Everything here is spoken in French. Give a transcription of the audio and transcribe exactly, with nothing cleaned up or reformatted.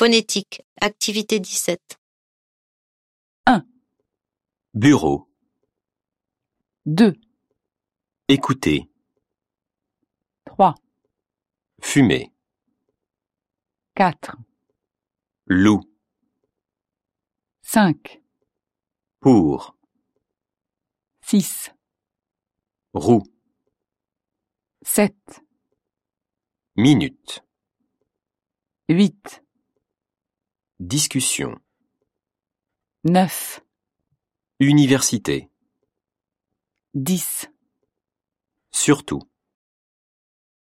Phonétique, activité dix-sept. Bureau. deux, Écouter. trois, Fumer. quatre, Loup. cinq, Pour. six, Roue. sept, Minute. huit, Discussion. neuf, Université. dix. Surtout.